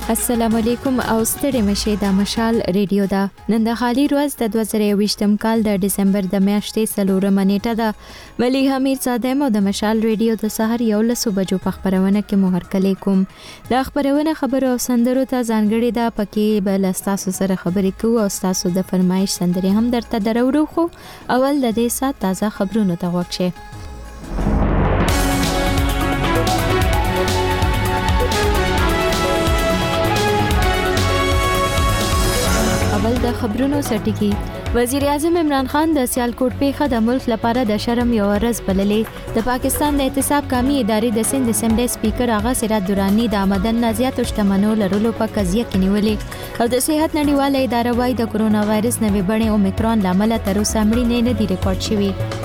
السلام علیکم او ستړي مشه د مشال ریډیو دا نن د خالي ورځ د 2023م کال د دسمبر د میاشتې سلورمه نیټه ده ولی حمید صادق مو د مشال ریډیو د سحر 11 بجو په خبرونه کې مو هرکلی کوم د خبرونه خبرو او سندرو ته ځانګړي ده پکې بل تاسو سره خبرې کوو او تاسو د فرمایش سندري هم درته درورو خو اول د دې سات تازه خبرونه ته وښه اول د خبرونو سرټکی وزیر اعظم عمران خان د سیالکوټ پیښه د ملک لپاره د شرم یو ورځ بللې د پاکستان د احتساب قومي ادارې د سند اسمبلی سپیکر آغا سراج درانی د آمدن نازیات شتمنو لرلو په قضیه کې نیولې او د صحت نړیواله اداره وايي د کرونا وایرس نوې بڼه اومیکرون لامل تر اوسه مړینې نه دي ریکارډ شوې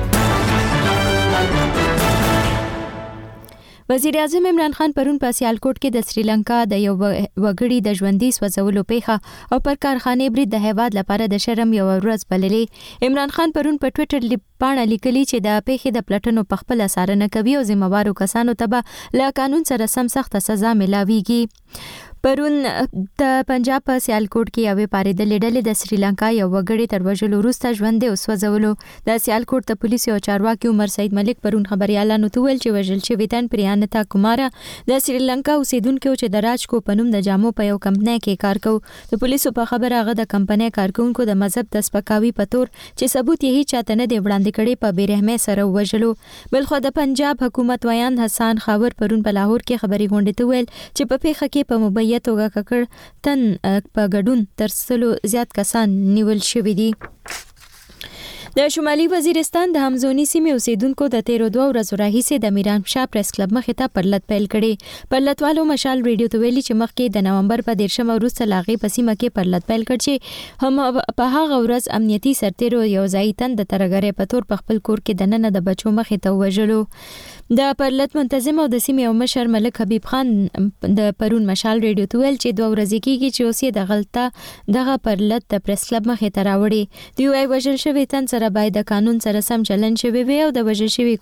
وزیر اعظم عمران خان پرون په سیالکوټ کې د سریلانکا د یو وګړي د ژوندۍ سوځولو پیښه او پر کارخانه برید د هیواد لپاره د شرم یو ورځ بللې عمران خان پرون په ټوئیټر پاڼه لیکلي چې د پیښې د پلټنو په خپل څارنه کوي او ذمہوارو کسانو ته به له قانون سره سم سخت سزا ملاويږي پرون د پنجاب په سیالکوټ کې یوې پاریدلې ډلې د سریلانکا یو وګړي تر وژلو وروسته ژوندۍ وسوځولو د سیالکوټ د پولیسو او چارواکي عمر سعید ملک پرون خبريالانو ته ویل چې وژل شوی تن پریانتا کومارا د سریلانکا اوسیدونکو چې د راج کو پنوم د جامو په یو کمپنۍ کې کار کوي د پولیسو په خبره هغه د کمپنۍ کارکونکو د مذهب د سپکاوي په تور چې ثبوت یې چاته نه دی وړاندې کړي په بیرحمۍ سره وژلو بلخو د پنجاب حکومت ویان حسن خاور پرون په لاهور کې خبري غونډه ته ویل چې په پیښه کې په مبینه توګه ککړ تن په ګډون تر سلو زیات کسان نیول شوي دي د شمالي وزیرستان د همزونی سیمې اوسیدونکو د 13 ورځو راهیسې د میران شاه پریس کلب مخې ته پرلط پیل کړي پرلطوالو مشال ریډیو ته ویلي چې مخکې د نومبر په 13 وروسته لاغي په سیمه کې پرلط پیل کړ چې هم په هغه ورځ امنیتي سرتیرو یو ځای تن د ترګری په تور په خپل کور کې د نن د بچو مخې ته وژلو د پرلط منتظم او د سیمې او مشر ملک حبیب خان د پرون مشال ریډیو ته ویل چې 2 ورځې کېږي چې اوسې د غلطه دغه پرلط د پریس کلب مخې ته راوړي دی وايي وژل شوی تن سره باید د قانون سره سم چلن شوی وي او د وژل شوی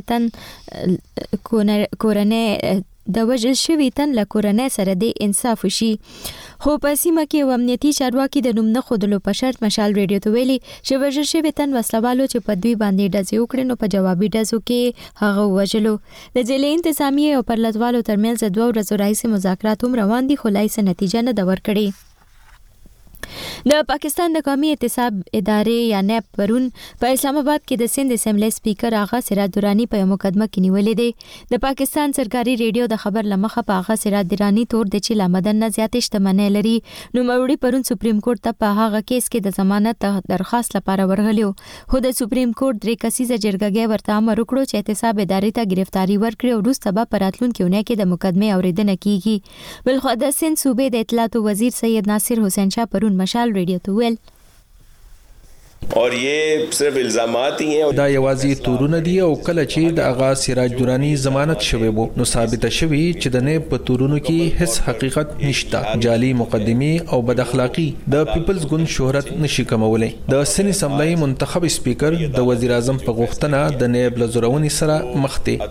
له کورنۍ سره د انصاف وشي خو په سیمه کې امنیتي چارواکي د نوم نه خودلو په شرط مشال ریډیو ته ویلي چې وژل شوی تن وسلوالو چې په دوی باندې ډزې وکړي نو په جوابي ډزو کې هغه وژلو د ځلې انتظامیه او پرلطوالو ترمنځ 2 ورځې راهیسې مذاکرات هم روان دي خو لایسه نتیجه نه ده ورکړې د پاکستان د قومي احتساب ادارې یا نیب پرون په اسلام آباد کې د سند اسمبلی سپیکر آغا سراج درانی په مقدمه کې نیولې ده د پاکستان سرکاري ریډیو د خبر لمخه په آغا سراج درانی تور د چې لامدن نه زیاتې شتمنۍ لري نو موري پرون سپریم کورټ ته په هغه کیس کې د ضمانت درخواست لپاره ورغلیو خو د سپریم کورټ درې کسیزه جرګه ورته امر وکړو چې احتساب ادارې ته گرفتاری ورکړي او وروسته به په راتلونکي اونۍ کې د مقدمه اوریدنه کیږي بلخو د سند صوبې د اطلاعات وزیر سید ناصر حسین شاه پرون مشال ریډیو ته ویل اور یہ صرف الزامات ہی ہیں دا یوازې تورونه دي او کله چې د آغا سراج درانی ضمانت شوی وو نو ثابت شوی چې د نه په تورونو کې هیڅ حقیقت نشته جعلی مقدمه او بد اخلاقی د پیپلز ګوند شهرت نشي کمولای د سن اسمبلی منتخب سپیکر د وزیر اعظم په غوښتنه د نیب لزرونی سره مخ ته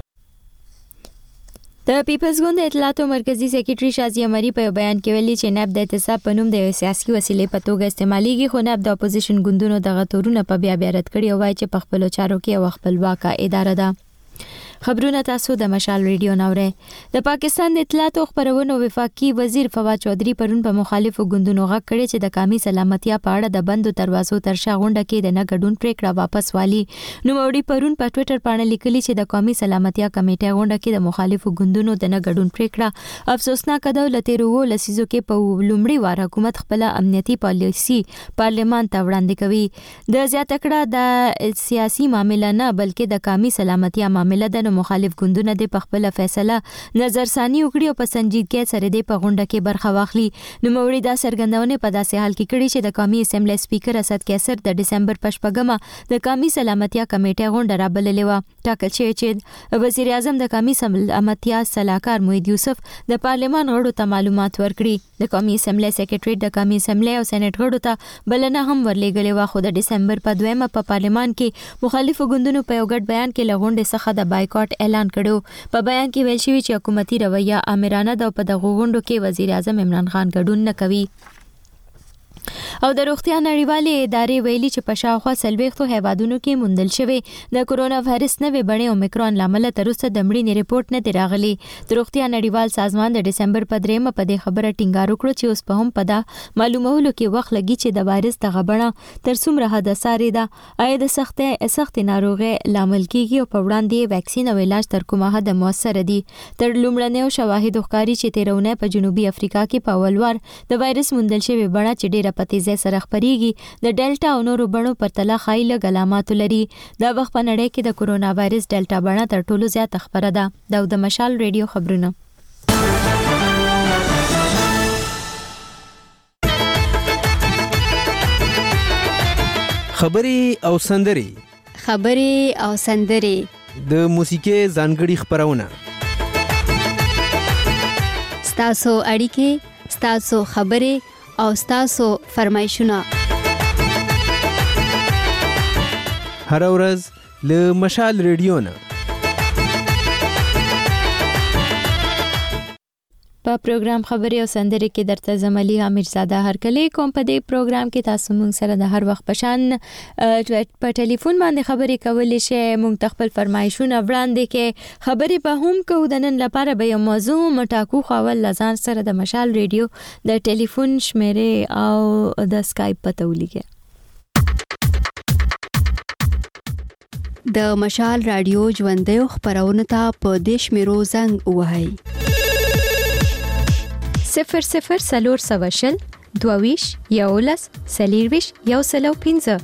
د پیپلز ګوند اطلاعات مرکزی سیکریټری شازیه مری په بیان کې ویلي چې نیب د احتساب په نوم د سیاسي وسیلې په توګه استعمالېږي خو نیب د اپوزیشن ګوندونو دغه تورونه په بیا رد کړي او وايي چې په خپل چارو کې او خپلواکه اداره ده خبرونه تاسو د مشال ریډیو نوري د پاکستان د اطلاعات او خبرونو وفاقي وزیر فواد چودھری پرون په مخالفو ګوندونو غږ کړي چې د قومي سلامتیا په اړه د بندو دروازو تر شا غونډه کې د نه ګډون پریکړه واپس والی نو موري پرون په ټوئیټر باندې لیکلي چې د قومي سلامتیا کمیټه غونډه کې د مخالفو ګوندونو د نه ګډون پریکړه افسوسناک ده لته ورو لسیزو کې په لومړی وار حکومت خپل امنیتي پالیسي پارلیمان ته وړاندې کوي د زیات کړه د سیاسي معاملې نه بلکې د قومي سلامتیا معاملې د مخالف ګوندونه د خپل فیصله نظرثانی وکړي او په سنجیدګۍ سره د غونډه کې برخه واخلي نو موري دا سرګندونه په داسې حال کې کړي چې د قومي اسمبلی سپیکر اسد کیسر د دسمبر په شپږمه د قومي سلامتیا کمیټې غونډه را بللې و ټاکل شوی چې وزیر اعظم د قومي سلامتیا صلاحکار موحد یوسف د پارلیمان غړو ته معلومات ورکړي د قومي اسمبلی سیکریټری د قومي اسمبلی او سېنات غړو ته بلنه هم ورلېږلې و خو د دسمبر په 2مه په پارلیمان کې مخالفو ګوندونو په یو ګډ بیان کې لغونډه څخه د بایکاټ بایکاټ اعلان کړو. په بیان کې ویل شوی چې حکومتي رویه آمرانه ده او په دغه غونډو کې وزیر اعظم عمران خان ګډون نه کوي. او د روغتیا نړیوالې ادارې ویلي چې په شاوخوا 40 هیوادونو کې موندل شوی د کورونا وایرس نوې بڼې اومیکرون لامل تر اوسه د مړینې ریپورت نه دی راغلی. د روغتیا نړیوال سازمان د دسمبر په 3 په دې خبره ټینګار وکړ چې اوس په هم په دا معلومولو کې وخت لګي چې د وایرس دغه بڼه تر څومره حد ساري ده، آیا د سخت ناروغي لامل کیږي او په وړاندې ویکسین او علاج تر کومه حد موثر دي. تر لومړنیو شواهد ښکاري چې تیرونه په جنوبي افریقا کې په اولوار د وایرس موندل شوی بڼه چې ډیره په تیزه سره خپریږي د ډیلټا او نورو بڼو پر تله خایي لږ علامات لري. دا وخت په نړۍ کې د کورونا وایرس ډیلټا بڼه تر ټولو زیات خبره ده. د مشال ریډیو خبرونه. خبرې او سندري د موسیقي ځانګړي خبرونه، ستاسو اړیکې، ستاسو خبرې او ستاسو فرمایشونه هر ورځ له مشال ریډیو نه. په پروګرام خبرې او سندري کې درته زملي عامر زاده هرکلی کوم. په دې پروګرام کې تاسو مونږ سره د هر وخت پشان په ټلیفون باندې خبرې کولې شي. مونږ خپل فرمایشونه وړاندې کې خبرې به هم کوو. د نن لپاره به یو موضوع مټاکو خول لزان سره د مشال ریډیو د ټلیفون شمیرې او د اسکایپ پته ولیکه. د مشال رادیو ژوندۍ خبرونه ته په دیش میرو زنګ وهاي 00 سلور سواشل دوویش یولس سلیرویش یوسلو 15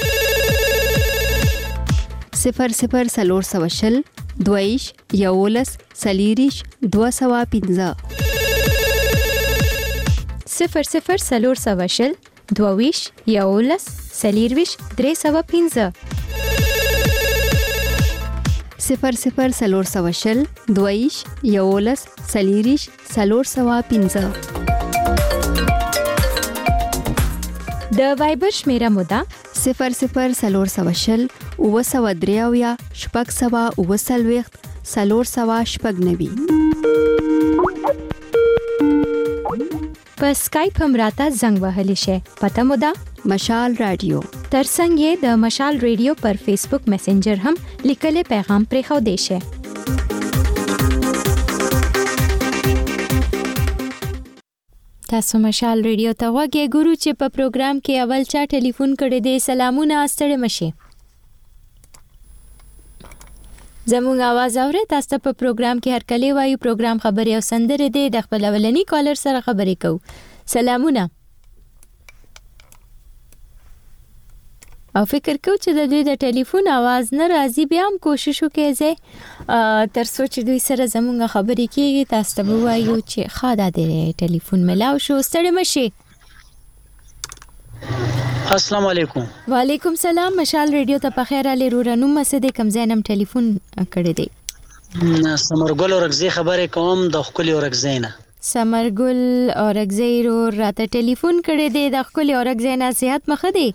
00 سلور سواشل دوویش یولس سلیریش 215 00 سلور سواشل دوویش یولس سلیرویش 315 00 سلور سواشل دویش یولس سلیریش سلور سوا 15. د وایبر شمیره مودا 00 سلور سواشل او سوا دریاویا شپږ سوا او سلويخت سلور سوا شپږ نوي. په اسکایپ هم راته زنګ وهلی شي. پته مودا مشال رادیو. ترڅنګ یې د مشال ریډیو پر فیسبوک میسنجر هم لیکلي پیغام پرې خو دی شي. تاسو مشال ریډیو ته وګورئ ګورو چې په پروګرام کې اول چا ټلیفون کړی دی. سلامونه، ستړي مشي. زموږ आवाज اورئ. تاسو په پروګرام کې هر کله وایو پروګرام خبري او سندره دی. د خپل اولنی کالر سره خبرې کوو. سلامونه. او فکر کو چې د دوی د ټلیفون आवाज نه راځي. بیا هم کوشش وکړئ زه تر څو چې دوی سره زموږ خبرې کیږي تاسو ته وایو چې خاله د ټلیفون ملاو شو. ستړي مشي. السلام علیکم. وعلیکم سلام. مشال ریډیو ته په خیر علي رورانو مسجد کم زینم ټلیفون کړی دی. سمرګل اورګزی خبرې کوم د خپل اورګزی نه. سمرګل اورګزی رو راته ټلیفون کړی دی. د خپل اورګزی نه صحت مخه دی.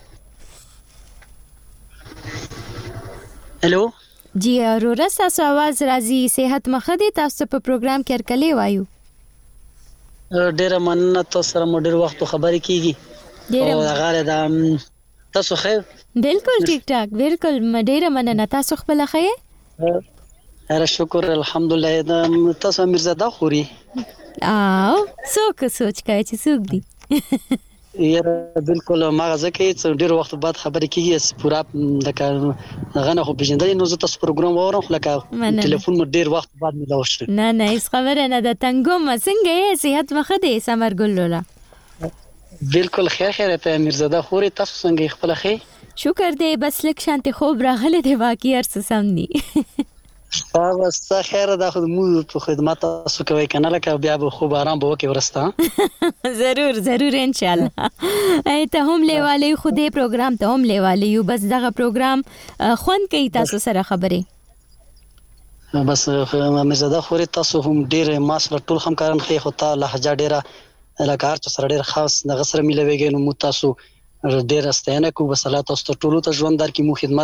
هلو جی اورورا تاسو आवाज راځي. صحت مخه دی. تاسو په پروګرام کې هرکلی وایو. ډیره مننه. تاسو سره مو ډیر وخت خبرې کیږي او هغه د تاسو خیر. بالکل ټیک ټاک. بالکل ډیره مننه. تاسو خپل خیر؟ هر شکر الحمدلله. تاسو میرزاده خوري او څوک سوچ کوي چې څوک دی؟ یاره بالکل ماغه کې ډیر وخت بعد خبرې کیږي. پورا لکه غنه خو بجندل نو زه تاسو پروګرام اورم لکه ټلیفون مو ډیر وخت بعد مې لاوشته. نه هیڅ خبره نه ده. تنګم څنګه یې؟ صحت مخه دی سمرګل لولا؟ بالکل خیر ته میرزاده خوري. تاسو څنګه خپل خیر؟ شکر دی. بس لک شانتي خوب راغله دی. واقعي ارس سم ني. تاسو خیر ده. خو مو په خدمت تاسو کوي کنه لکه بیا به خوب آرام به وکي ورسته. ضرور ان شاء الله. ته هم لیواله خو دې پروګرام ته هم لیواله یو. بس دغه پروګرام خوان کوي تاسو سره خبرې. بس مزاده خوري. تاسو هم ډیر ماسله ټول هم کارن خي خو ته لهجه ډیره لکه چې سره ډیر خاص دغه سره ملويږي. نو مو تاسو ډیر استاینه کو. بس الله تاسو ټول ته ژوند در کې مو خدمت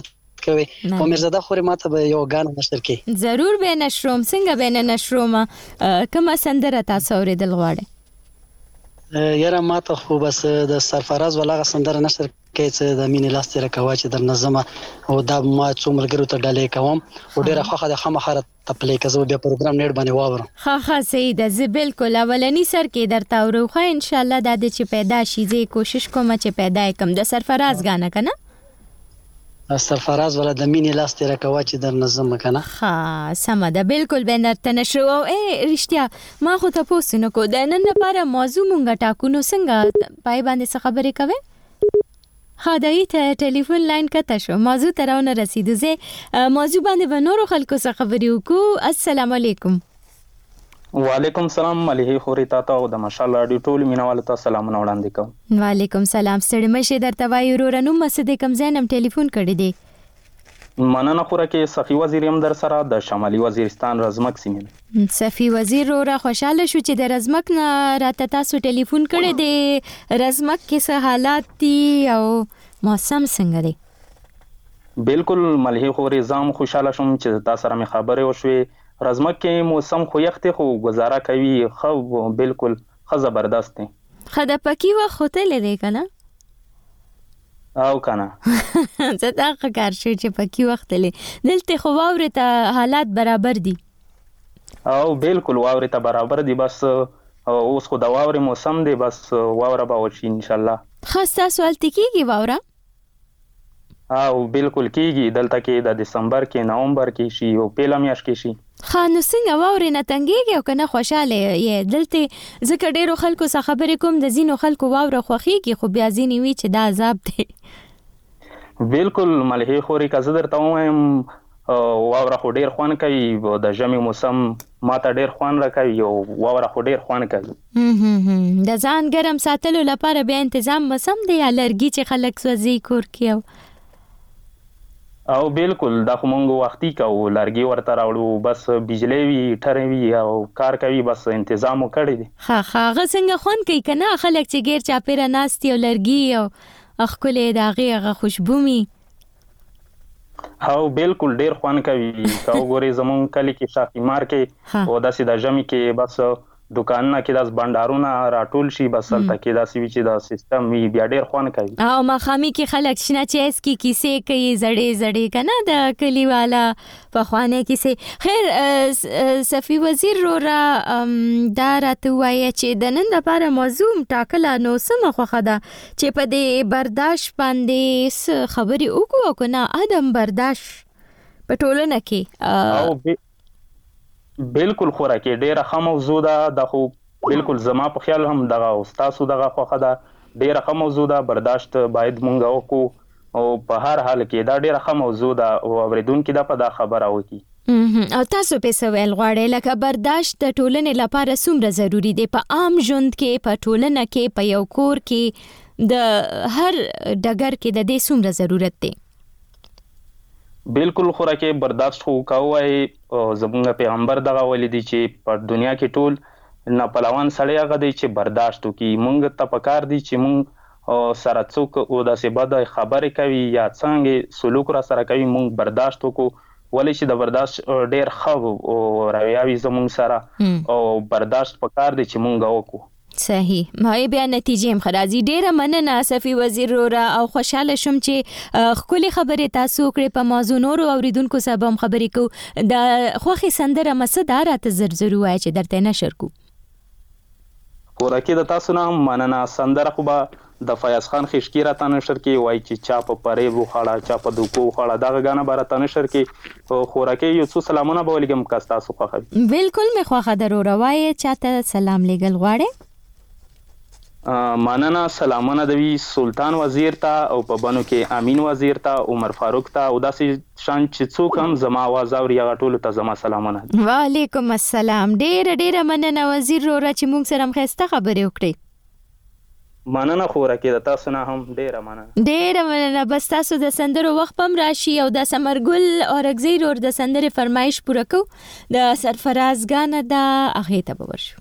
کوي او مرزاده خوري ماته به یو غاڼه نشر کې ضرور به نشروم څنګه به نشروم کومه سندره تاسو اوریدل غواړئ یاره ماته خو بس د سرفراز ولاغه سندره نشر کې چې د مینې لاس تیر کوا چې در نظم او دا ما څومره ګرو ته ډالې کوم او ډیره خوخه د خامخره تپلې کزو بیا پروګرام نیټ باندې واورم ها صحیح ده زه بالکل اولنی سر کې درته اورو خو ان شاء الله د دې چې پیدا شي زه کوشش کوم چې پیدا کم د سرفراز غاڼه کنه سرفراز ولا د مینې لاس تیر کوا چې در نظم کنه ها سم ده بالکل به نرته نشو او رښتیا ما خو ته پوښتنه کو د نن لپاره موضوع مونږه ټاکونو څنګه پای باندې څه خبرې کوي خدای ته ټلیفون لاین کته شو موضوع ترونه رسیدو زه موضوع باندې به نورو خلکو څخه خبرې وکړو السلام علیکم وعلیکم سلام مليحي خوري تاسو او د ماشاءالله رادیو ټول مینوال ته سلامونه وړاندې کوم وعلیکم سلام ستړي مشه درته وایو ورونو مسد کم زینم ټلیفون کړی دی مننه خوره کې صفي وزیر هم در سره د شمالي وزیرستان رزمک سیمه صفي وزیر را خوشاله شو چې د رزمک نه راته تاسو ټلیفون کړی دی رزمک کې څه حالات دي او موسم څنګه دی بالکل مليحي خوري زام خوشاله شوم چې تاسو سره مې خبرې وشوي رزمک کې موسم خو یخته خو گزاره کوي خو بالکل خو زبردست دی خدا پکی وخت هوتل دی کنه او کنه زه دا کار شو چې پکی وخت لې دلته خو واورې ته حالات برابر دي او بالکل واورې ته برابر دي بس اوس خو د واورې موسم دی بس واوره به وشي ان شاء الله خاصه سوال تکیږي واوره او بالکل کیږي دلته کې د دسمبر کې نومبر کې شي او پیله میاشت کې شي خانو څنګه واورې نه تنګيږي او کنه خوشاله یې دلته ځکه ډیرو خلکو څخه خبرې کوم د زینو خلکو واوره خوخيږي خو بیا ځینی وی چې دا عذاب دی بالکل مليحي خوري کزه درته وایم واوره خو ډیر خوان کوي د ژمي موسم ماته ډیر خوان راکوي او واوره خو ډیر خوان کوي د ځان ګرم ساتلو لپاره به تنظیم مسم دی الرګي چې خلک سوځي کور کیو او بالکل دا خو مونږ وختي کوو لرګي ورته راوړو بس بجلی وي ټرې وي او کار کوي بس تنظیم وکړي دي ها غسنګ خون کوي کنه خلک چې غیر چاپیره ناستي او لرګي او خپلې داغه خوشبو می او بالکل ډیر خوان کوي کاو ګوري زمون کلی کې شاقي مار کې او داسې د جمی کې بس دکانونه کې داس بندارونه راټول شي بس تل کې داسې وی چې دا سیستم وی بیا ډیر خوان کوي او مخامي کې خلک شنه چې اس کې کیسې کوي زړې کنه د کلیوالا په خوانه کیسې خیر صفي وزیر را دا راته وایي چې د نن لپاره موضوع ټاکله نو سم خوخه ده چې په دې برداشت باندې خبري وکړو کنه ادم برداشت په ټولنه کې بالکل خوره کې ډیره ښه موضوع ده د خو بالکل زما په خیال هم دغه استادو دغه خوخه ده ډیره ښه موضوع ده برداشت باید مونږ وکړو او په هر حال کې دا ډیره ښه موضوع ده او اوریدونکو د په دا خبره وکي او تاسو په سوال غواړئ لکه برداشت د ټولنې لپاره څومره ضروری دی په عام ژوند کې په ټولنه کې په یو کور کې د هر ډګر کې د دې څومره ضرورت دی بالکل خوره کې برداشت خو کوي زمونږ پیغمبر دغه ولیدي چې په دنیا کې ټول ناپلوان سړی هغه دی چې برداشت وکي مونږ ته پکار دي چې مونږ سره څوک او داسې بد خبرې کوي یا څنګه سلوک را سره کوي مونږ برداشت وکړو ولې چې د برداشت ډیر ښه او راویاوي زمونږ سره او برداشت پکار دي چې مونږ وکړو صحیح مې بیا نتیجې هم خرازي ډیره مننه صفي وزیر را او خوشاله شوم چې خولي خبره تاسو کړې په موضوع نورو اوریدونکو سره هم خبرې کو د خوخي سندره مسدارات زرزرو وای چې درته نشر کو کورکه د تاسو نه مننه سندره خو به د فیاض خان خشکی را تنشر کې وای چې چا په پرې وخاړه چا په دوکو وخاړه دا غانه بار تنشر کې خورکه یو څو سلامونه به ولګم کا تاسو خو خبر بالکل مې خو درو روایه چاته سلام لګل غواړي مننه سلامونه دوی سلطان وزیر ته او په بنو کې امین وزیر ته عمر فاروق ته او داسې شان چې څوک هم زما आवाज اوري هغه ټول ته زما سلامونه وعلیکم السلام ډېر مننه وزیر را چې موږ سره مخسته خبرې وکړې مننه خوره کې د تاسو نه هم ډېر مننه بس تاسو د سندرو وخت پم راشي او د سمرګل اورګزیر اور د سندرې فرمایش پوره کو د سرفراز غانه دا هغه ته ورشو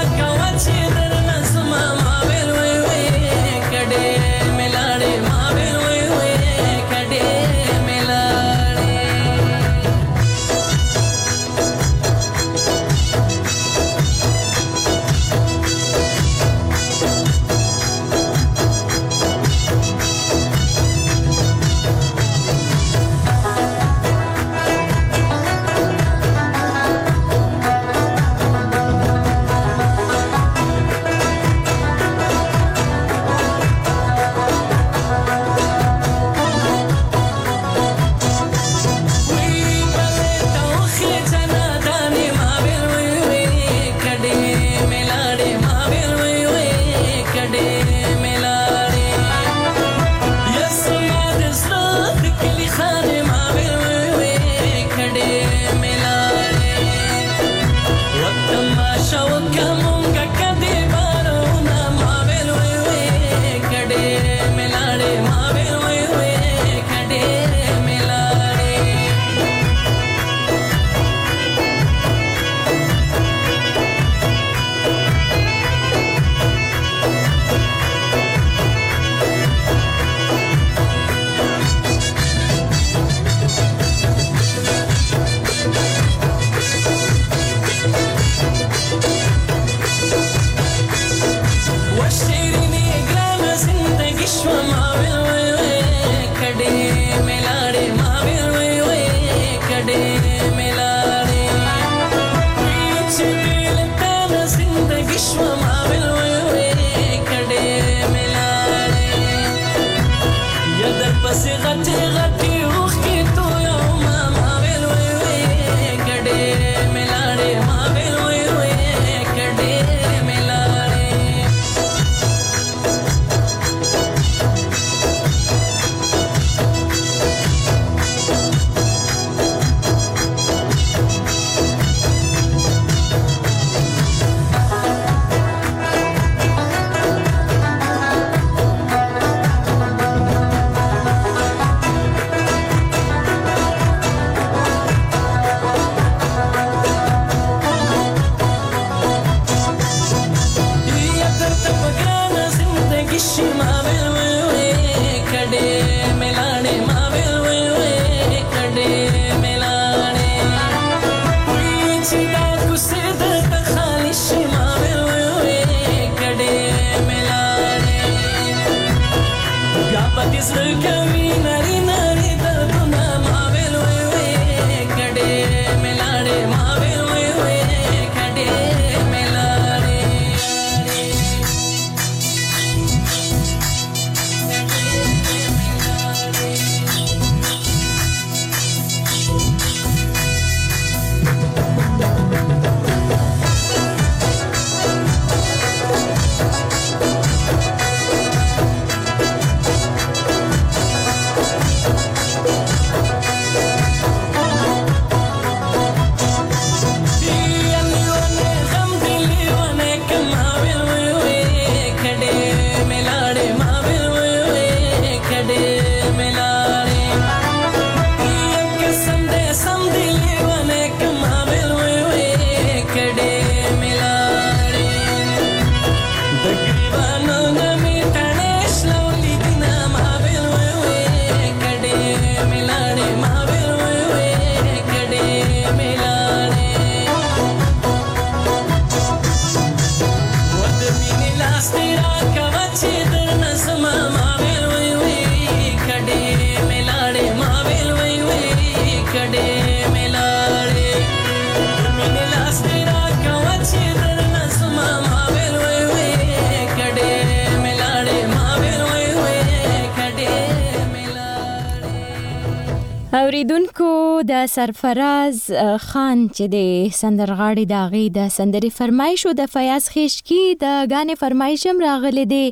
اوریدونکو د سرفراز خان چې د سندرغاړي داغي د سندري فرمایشو د فیاض خشکی د غانې فرمایشم راغلي دي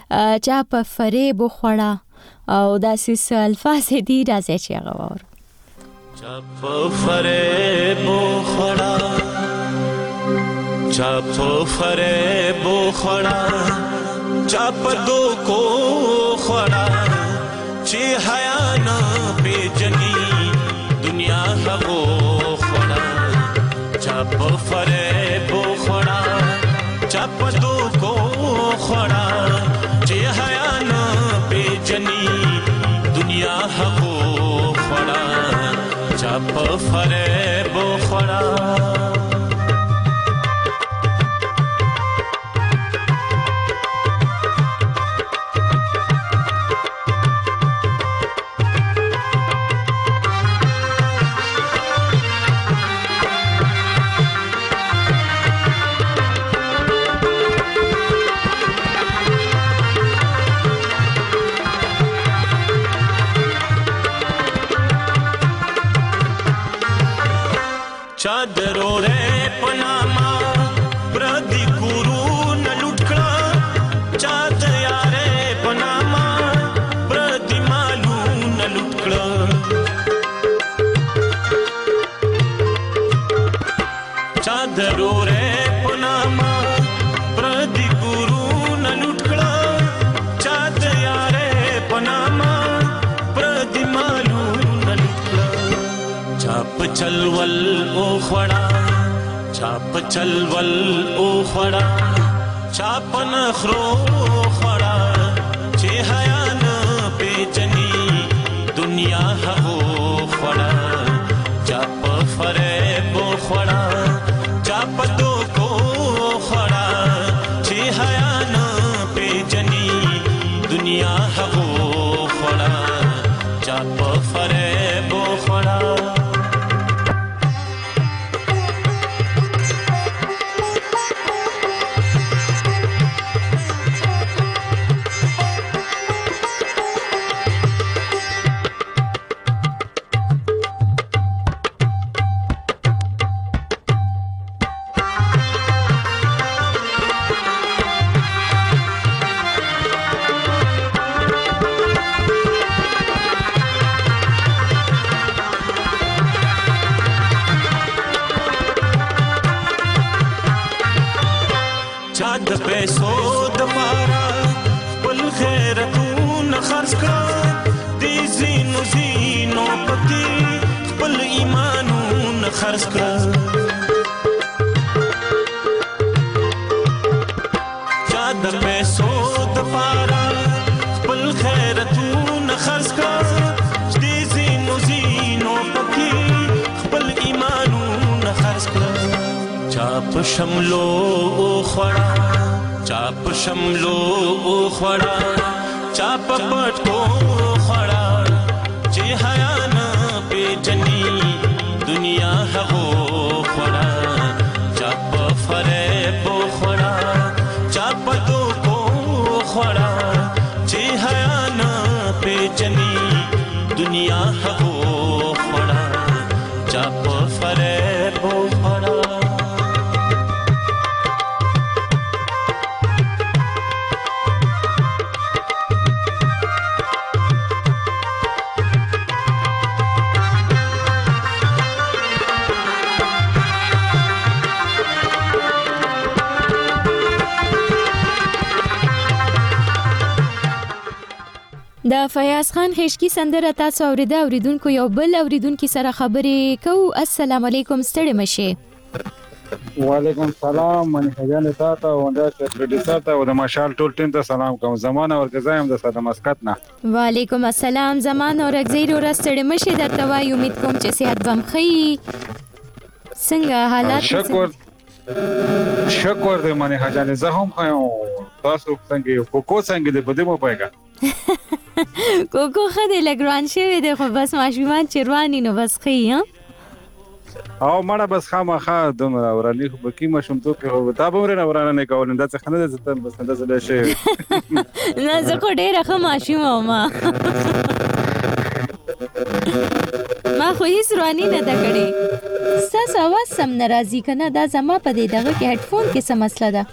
چا په فریب خوړه او داسې الفاظ دي راځي چې غوور چا په فریب خوړه چا په فریب خوړه چا په دوکو خوړه چې حیا نه پیژني دنیا هغو خوړه چا په فریب خوړه چاپدو کو خړا چې حیا نه پیجنی دنیا هغو خړا چاپ فریب خړا चादरो रे पनामा प्रदी गुरु न लुटकड़ा चाद यारे पनामा प्रदी मालू न लुटकड़ा चादरो रे पनामा प्रदी गुरु न लुटकड़ा चाद यारे पनामा प्रदी मालू न लुटकड़ा चाप चलवल ओ खड़ा चाप चलवल ओ खड़ा चाप नखरो खड़ा चे हया न पेचनी दुनिया हो खड़ा चाप फरेब खड़ा चाप दो को खड़ा चे हया न पेचनी दुनिया हो खड़ा चाप फरेब खड़ा चाद पैसो दपारा पल खैरतून खर्च का दी जीनो जीनो पति पल ईमानून खर्च का चाद पैसो दपारा पल खैरतून खर्च का दी जीनो जीनो पति पल ईमानून खर्च का चाप शमलो खड़ा चाप शमलो खड़ा चाप पटको खड़ा जे हया न पेजनी दुनिया हो खड़ा चाप फरेब खड़ा चाप दो को खड़ा जे हया न पेजनी दुनिया हो खड़ा चाप फरेब खड़ा د فیاض خان خشکی سندره تاسو اوریدونکو یو بل اوریدونکو سره خبرې کوو. السلام علیکم ستړي مشه. وعلیکم السلام من هجان تاسو وندا پروډوسر ته او د مشال ټول ټیم ته سلام کوم. زمانه ورګزایم د ساده مسقط نه. وعلیکم السلام زمانه ورګزیر ور ستړي مشه درته وای امید کوم چې صحت بم خي. څنګه حالات؟ شکر دې من هجان زه هم خایم تاسو څنګه کوکو څنګه دې بده مو پېګا کوکو خدای لګران شوی دی خو بس ماشومان چروانی نو بس خي ها او مړه بس خامخا دومره ورانی خو بکی مشم تو کې هو تا به ورنه ورانه نه کول دا څه خنده زته بس خنده زله شي نه زه خو ډیره ښه ماشوم ما خو هیڅ رواني نه ده کړې. ستاسو اواز سم نه راځي کنه دا زما په دې دغه کې هډفون کې څه مسله ده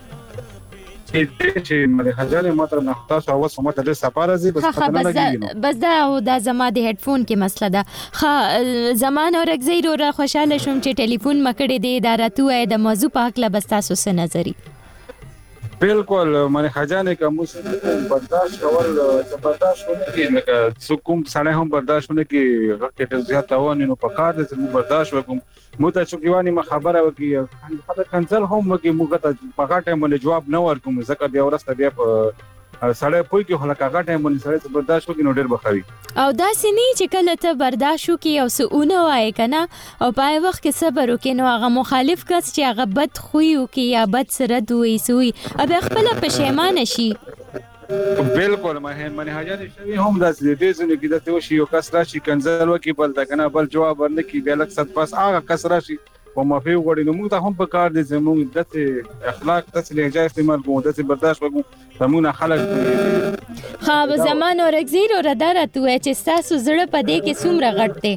چې مله حجاله ماته نه تاسو اواز سم ته د سفاره زی بس پته نه لګیږي بس دا زما د هډفون کې مسله ده. خا زمانه ورګزیر او خوشاله شوم چې ټلیفون مکړې دی دا راتوه د موضوع په حق لا بس تاسو څه نظری. بالکل مله حجانه کوم برداشت کول برداشت ونه کې لکه څوک سړی هم برداشت ونه کې وخت ته زیات اوان نو په کار دې برداشت وکم مو ته چوکیوانی ما خبره وکي خبره کنسل هم وکي موږ ته په هغه ټایم باندې جواب نه ورکوم ځکه بیا ورسته بیا په سړی پوي کې هله هغه ټایم باندې سړی برداشت وکړي نو ډېر بخوي او داسې نه چې کله ته برداشت وکړي او څه ونه وایې که نه او په هغه وخت کې صبر وکړي نو هغه مخالف کس چې هغه بد خوی وکړي یا بد څه رد ووایي څه وایي بیا خپله پښیمانه شي. بالکل منې حاجت شوي هم داسې دې ځینې کې داسې وشي یو کس راشي کنځل وکړي بل ته که نه بل جواب ورنکړي بیا لږ څه پس هغه کس راشي په معافي وغواړي نو موږ ته هم په کار دی چې موږ داسې اخلاق داسې لهجه استعمال کوو داسې برداشت وکړو زموږ نه خلک ښه به زما نورګزي وروره دا راته ووایه چې ستاسو زړه په دې کې څومره غټ دی؟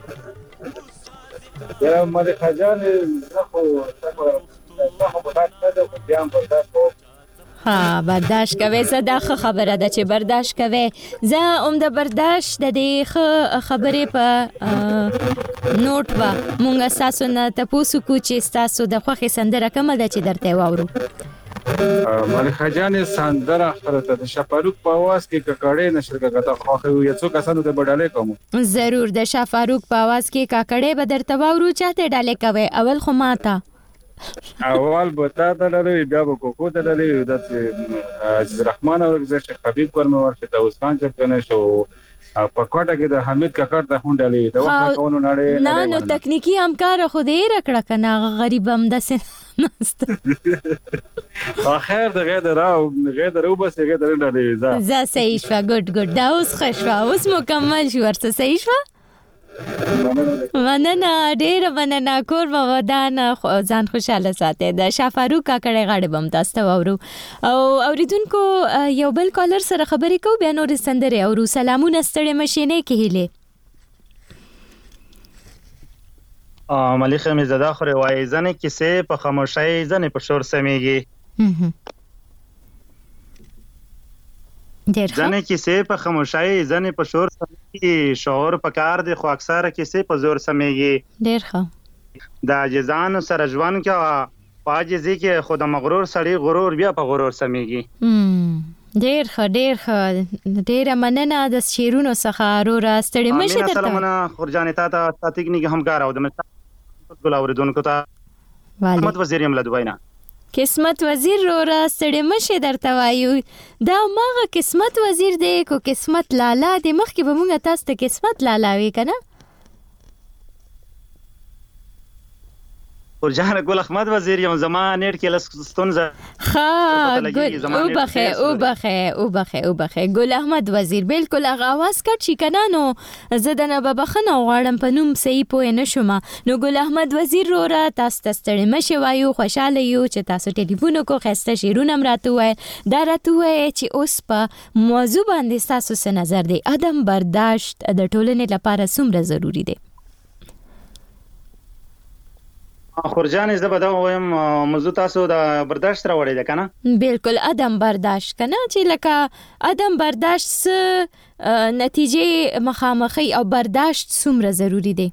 ملکه جانې زه خو برداشت نه دی خو بیا هم برداشت کوم. ها برداشت کوي زه دا ښه خبره ده چې برداشت کوي. زه هم د برداشت د دې ښه خبرې په نوٹ به مونږ ستاسو نه تپوس وکړو چې ستاسو د خوښې سندره کومه ده چې درته یې واورو. ملکه جانې سندره خپله ته د شاپاروک په اواز کې ککړې نشر کته خوښه یو څو کسانو ته بډالې کوم. ضرور د شاپاروک په اواز کې ککړې به درته واورو. چاته ډالې کوي؟ اول خو ماته اول به تا ته ډالې بیا به کوکو ته ډالې داسې عزیز رحمان اورګزی شیخ حبیب کورمه ورشه ته اوس خان چکنه شو په کوټه کې د حمید ککړ ته هم ډالې د وخت کونو نړۍ نه نو تکنیکی همکار خو دې رکړه کنه غریب هم داسې نست اخر د غیر راو بس غیر ډالې زه صحیح شو ګډ دا اوس خشوا اوس مکمل شو ورته صحیح شو. مننه ډېره مننه کور به ودان ځان خوشحاله ساتئ. د شاپاروک کاکړې غاړې به هم تاسو ته واورو او اوریدونکو یو بل کالر سره خبرې کوو بیا نورې سندرې اورو. سلامونه ستړې مشې نیکې هیلې. ملیخه مې زده خورې وایي ځنې کیسې په خاموشۍ ځنې په شور سمیږي. ځنې کیسې په خاموشۍ ځنې په شور سمیږي. شعور په کار دی خو اکثره کیسې په زور سمیږي. ډېر ښه. د عاجزانو سره ژوند کوه په عاجزي کې خو د مغرور سړي غرور بیا په غرور سمیږي. ډېر ښه ډېره مننه د شعرونو څخه وروره ستړې مشې درته. سلامونه خورجانې تا ته ستا تکنیک همکار او د ګل اورېدونکو ته قسمت وزیر یم له دوبۍ نه. قسمت وزیر وروره ستړې مشې درته وایو. دا ماغه قسمت وزیر دی کو قسمت لالا دی؟ مخکې به مونږ تاسو ته قسمت لالا وی کنه. خورجانه ګل احمد وزیر یم زما نیټ کې لس ستونزه ښه ګل وبخې ګل احمد وزیر بالکل هغه اواز کټ شي کنه نو زه د نه بخښنه غواړم په نوم صحیح پوه نه شوم. نو ګل احمد وزیر وروره تاسو ته ستړې مشې وایو. خوشاله یو چې تاسو ټلیفون وکړو ښایسته شعرونه هم راته ووایل. دا راته ووایئ چې اوس په موضوع باندې ستاسو څه نظر دی؟ عدم برداشت د ټولنې لپاره څومره ضروري دی؟ خورجانې زه به دا ووایم موضوع تاسو د برداشت راوړی ده که نه؟ بالکل عدم برداشت که نه چې لکه عدم برداشت څه نتیجې مخامخی او برداشت څومره ضروری دی؟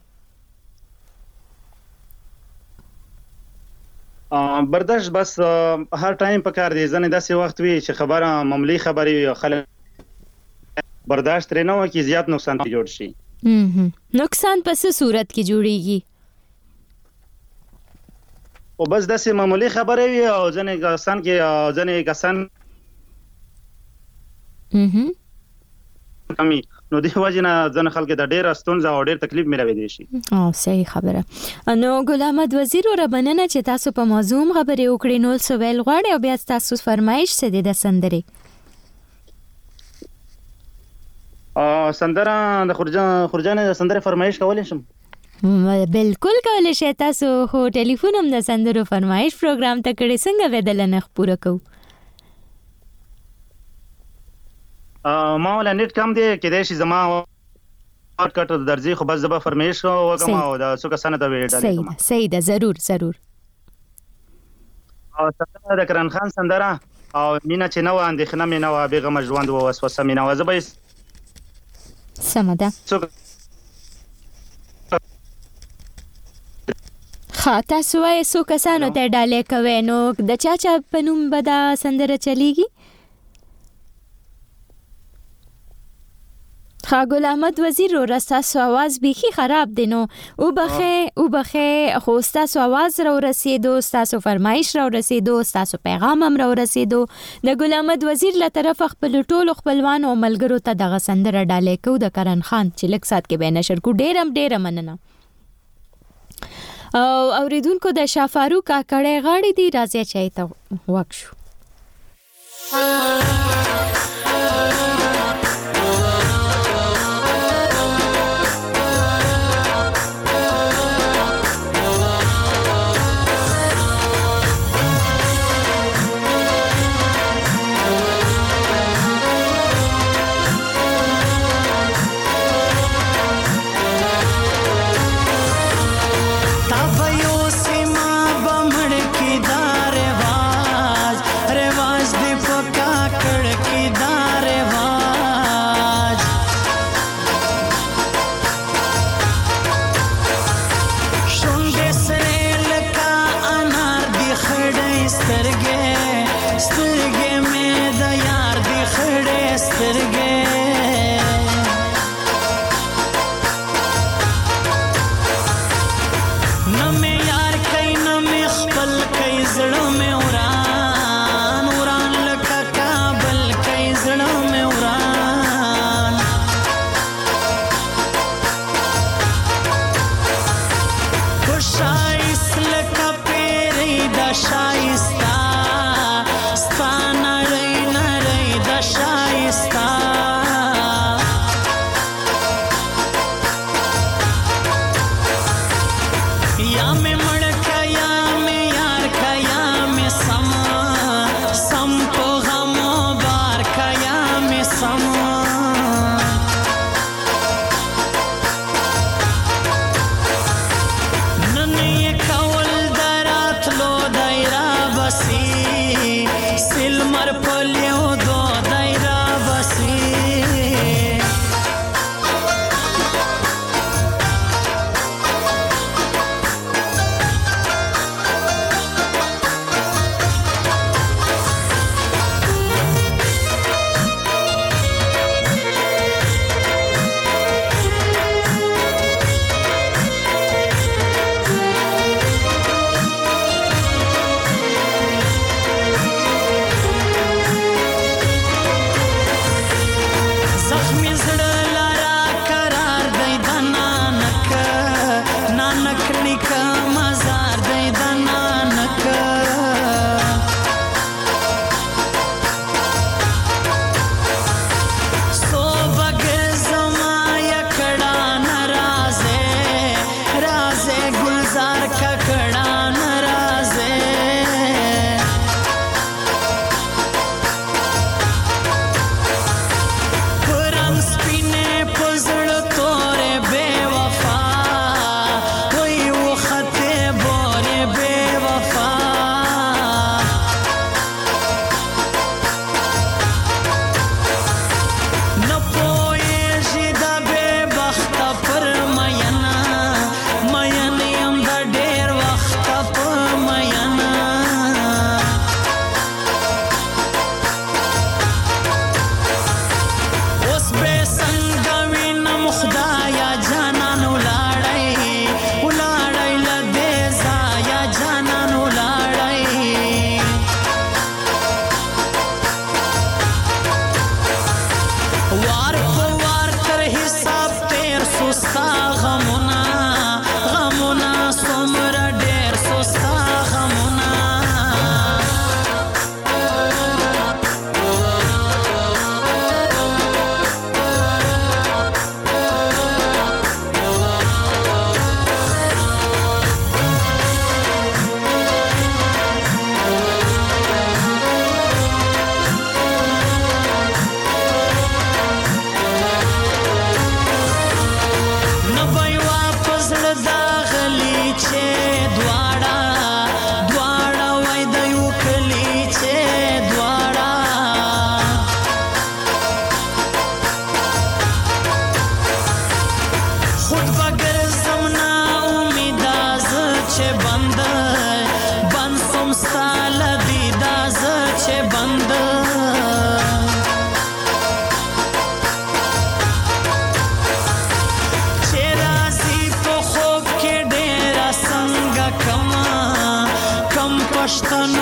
برداشت بس هر ټایم په کار دی. ځنې داسې وخت وي چې خبره معمولی خبرې وي خلک برداشت ترې نه وکړي زیات نقصان پرې جوړ شي. نقصان په څه صورت کې جوړیږي؟ او بس داسې معمولی خبرې وي او ځنې کسان کمی نو دې وجې نه ځنې خلک د ډېره ستونزه او ډېر تکلیف ملوي شي. صحیح خبره. نو ګل احمد وزیر وروره مننه چې تاسو په موضوع هم خبرې وکړې. نو څه ویل غواړئ او بیا تاسو فرمایش څه دی د سندرې؟ سندره د خورجانې د سندرې فرمایش کولی شم؟ بالکل کولی شئ. تاسو خو ټلیفون هم د سندرو فرمایش پروګرام ته کړی. څنګه به د لنخ پوره کوو؟ ما ولا نیټ کم دی کېدای شي زما کټ درځي خو بس زه به فرمایش وکړم او د څو کسانو ته ویډه صحیح ده ضرور او سندره د کرن خان سندره او مینا چې نو اندېښنه مې نو بیغمه ژوند و وسوسه مې نو زه به سمه ده. تاسو وایي څو کسانو ته ډالې کوئ نو د چا په نوم به دا سندره چلیږي؟ ګل احمد وزیر رو تاسو आवाज بیخي خراب دی نو او بخه خو تاسو आवाज را رسیدو تاسو فرمایش را رسیدو تاسو پیغام هم را رسیدو د ګل احمد وزیر له طرف خپل ټولو خپلوان او ملګرو ته دغه سندره ډالې کو د کرن خان چې لک سات کې به نشر کو ډیره مننه او اوریدونکو د شاه فاروق کاکړې غاړي دی راځي چې ته وښو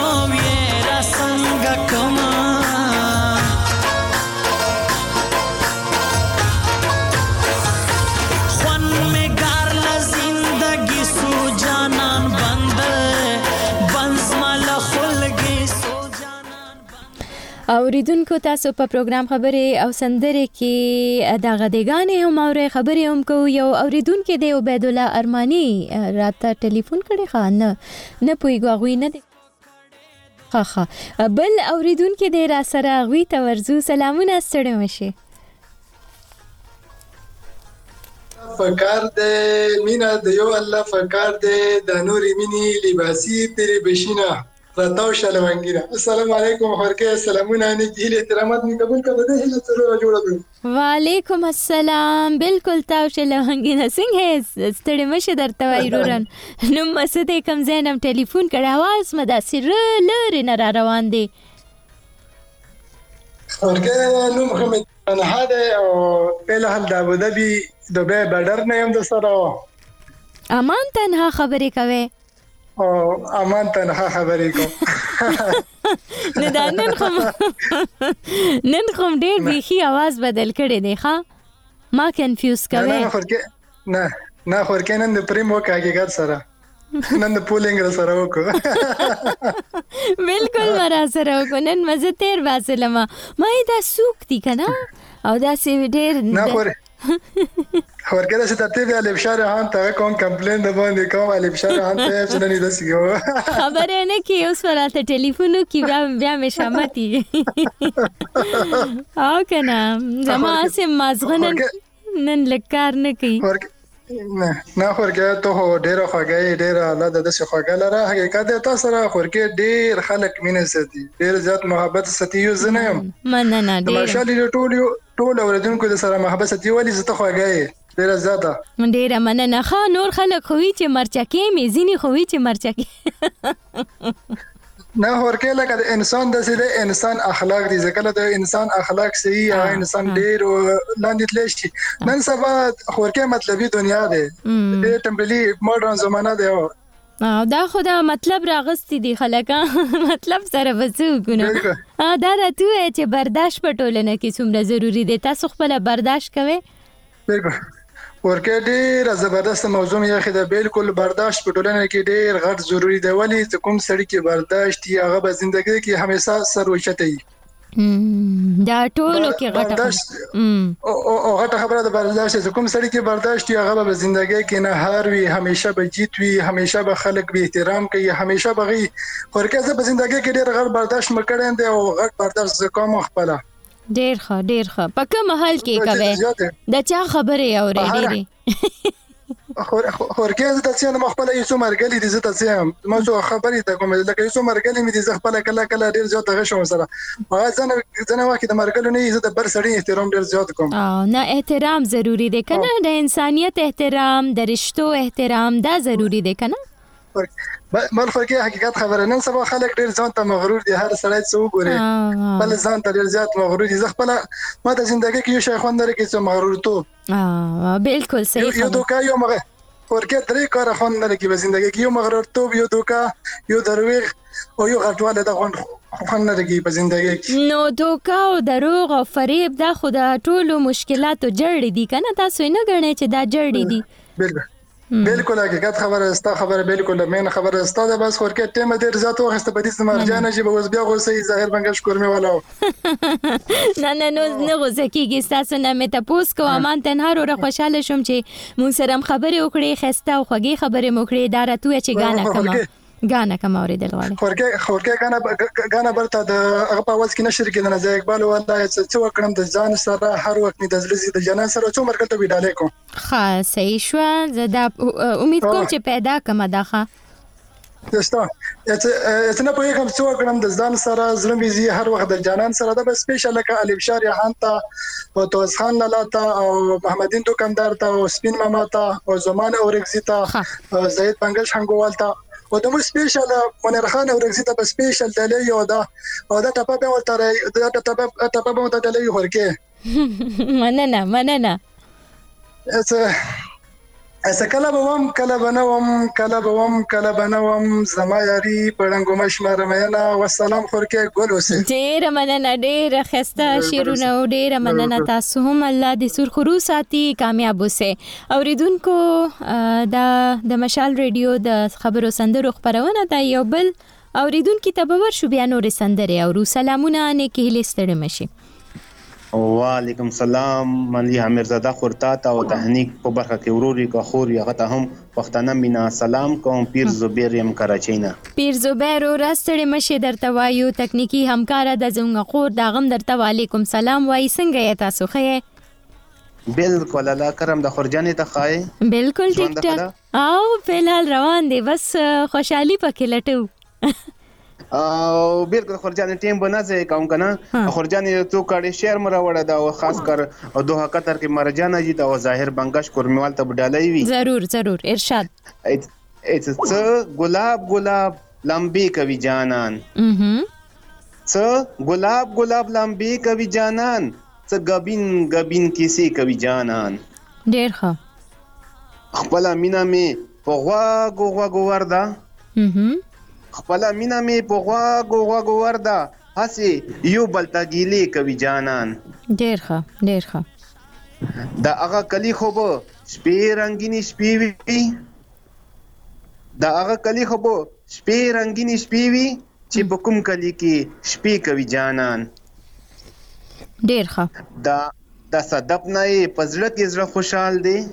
نوم یې را څنګه کما خوان میں گار لا زندگی سو جانان بند بنز مال خلګي سو جانان اوریدونکو تاسو په پروګرام خبرې او سندرې کې د غدګانې هم اورې خبرې هم کو یو اوریدونکو دی عبید الله ارمانی راته ټلیفون کړي خان نه پویګو غوي نه دی ها بل اوریدونکو دی را سره غوي ته ورزو سلامونه ستړي مشه فکر دې مینا د یو الله فکر دې د نورې مینی لباسي تیرې بشینا راتاو شلوانګیرا السلام علیکم خورکه سلامونه نه کیله احترامات می قبول کړه دې له سره جوړه وعلیکم السلام بالکل تاو شلوانګیرا څنګه ستړي مشه درته وایرورن نو مسته کم زینم ټلیفون کړه आवाज مدا سر لری نه روان دي خورکه نو محمد انا هذا په له د ابوظبي دبي بارډر نه يم د سره امان تنها خبرې کوي او امان تنها خبرې کوم نه دا نن کوم ډېر بيخي आवाज بدل کړي دی ښا ما کنفیوز کوي نه خورکه نن د پریم وکا حقیقت سره نن د پولینګ سره وکړو بالکل مرا سره وکړو نن مزه تیر باسلمه ما دا سوق دي کنه او دا سی ډېر نه خورکه دا چې ترتیب علي بشار هان ته کوم کمپلین د باندې کوم علي بشار هان ته څه نه دسیو خبره نه کی اوس ورته ټلیفون کی بیا مې شامتي او کنه زما سم مازغنن نن لکار نه کی نه خورکه ته ډېر خوږی ډېر الله د دې خوږه لره حقیقت ته سره خورکه ډېر خلک مینه ستي ډېر زیات محبت ستي یو زنه يم مننه ډېر ماشاءالله ټول اوریدونکو د سره محبت ستي ولې زته خوږی ډېر زیاته ډېر مننه خا نور خلک خوې چې مرچکې مې زینی خوې چې مرچکې نه ورکه لکه د انسان د سره انسان اخلاق دي ځکه د انسان اخلاق صحیح او انسان ډېر لاندې تللی شي نن سبا ورکه مطلبي دنیا ده ډېر ټمپلی ماډرن زمانہ ده دا خدا مطلب راغستی دي خلک مطلب سره وسوګونه دا راته چې برداشت پټولنه کې څومره ضروری دي تاسو خپل برداشت کوئ بالکل ورکه ډېر زبردست موضوع یې خده بالکل برداشت په ټولنه کې ډېر غټ ضروری دی ولی کوم سړی کې برداشت یا هغه په ژوندۍ کې همیشه سروچته وي دا ټولو کې غټه او غټه خبره ده برداشت کوم سړی کې برداشت یا هغه په ژوندۍ کې نه هار وي همیشه به جیت وي همیشه به خلک به احترام کوي همیشه به ورکه زه په ژوندۍ کې ډېر غټ برداشت مکړم دی او غټ برداشت کوم خپل ډېر ښه په کوم حال کې کوي د چا خبره اوري ډېری خورکه زه تاسو نه خپل یو مرګلی دي زه تاسو ما زه خبرې ته کوم لکه یو مرګلی مې دي زه خپل کله ډېر زیات غشم سره ما ځنه وخت د مرګلو نه زه د بر سړی احترام ډېر زیات کوم نه احترام ضروری دی کنه د انسانيت احترام د رشتو احترام دا ضروری دی کنه بل خورکه حقیقت خبره نن سبا خلک ډېر ځان ته مغرور دي هر سړی څو ګوري بل ځان ته ډېر زیات مغرور دي زه خپل ما د ژوندۍ کې یو شي خوندره کې څو مغرور ته بالکل صحیح یو دوکا یو مغه ورکه درې کار خوندره کې په ژوندۍ کې یو مغرور ته یو دوکا یو دروغ او یو غټواله د خوندره کې په ژوندۍ کې نو دوکا او دروغ او فریب دا خدا ټولو مشکلاتو جړې دي کنه تاسو نه غنئ چې دا جړې دي بالکل حقیقت خبره استا خبره بالکل مین خبره استا ده بس ورکه ټیم ډیر زیات وخت په دې سمرجانه چې به اوس بیا غوسه ظاهر بنګ شکر مې والا نه غوسه کیږي تاسو نه مې تاسو کو امان تنها رو خوشاله شوم چې مون سره خبرې وکړې خسته او خوږی خبرې موکړې دا راته چې غانا کما اوریدل غواړي خورکه غانا برته د هغه په اول کې نشر کې نه ځای اقبال والله څه وکړم د ځان سره هر وخت د زلزلې د جنان سره څو مرکته ویډاله کوم ها صحیح شو زدا امید کوم چې پیدا کما داخه دستا اتنا په کوم څو وکړم د ځان سره زلمې زی هر وخت د جنان سره د سپیشل ک علي بشار هان ته او توس خان لاله او محمدین دکاندار ته او سپین ماما ته او زمانه اورګزی ته زید بنگل شنګوال ته او د مو سپیشل منیر خان اورګزی ته سپیشل دلی یو دا او دا ټپه به ولته دا ټپه به ولته دلی ورکه مننه اسه کله بوم کله بنوم زما یاري پړنګو مشمر مینا والسلام خورکه ګل اوسه. ډیر مننه، ډیر خسته شیرونه، ډیر مننه تاسو هم. الله دې سر خرو ساتي، کامیاب اوسه. اوریدونکو د مشال ریډیو د خبرو سندرو خبرونه دا یو بل اوریدونکو ته باور شو بیا نور سندره او سلامونه نه کې لستړ مشي. وعلیکم السلام، منلی حامد زاده خورتا ته او تهنیک په برخه کې وروري کا خور یغه ته هم پښتنه مینا سلام کوم. پیر زبیر يم کراچینا. پیر زبیر ورستړي مشه درته وایو، تکنیکی همکار د زمغه خور داغم درته وعلیکم سلام وای. څنګه یې تاسو خې؟ بالکل الله کرم د خورجانې ته خای. بالکل ټیک ټاک او فلحال روان دي، بس خوشحالي پکې لټو. او بالکل خورجان ټیم بنازه کوم کنه. خورجان تو کړي شعر مره وړه دا او خاص کر دوه قطر کې مرجان جی دا او ظاهر بنگش کورمیوال ته بډالای وی. ضرور ارشاد. اټس گلاب لمبی کوي جانان. گلاب لمبی کوي جانان، څه غبین کیسه کوي جانان. ډیر ښه. خپل مینا می په غواګو وردا. خپل مینا می په غواګو وردا، هسي یو بلتا ګیلی کوي جانان. ډیر ښه. دا هغه کلی خو به شپې رنگینی شپې وي، چې په کوم کلی کې شپې کوي جانان. ډیر ښه. دا صدپ نه پزړه کې زړه خوشحال دی.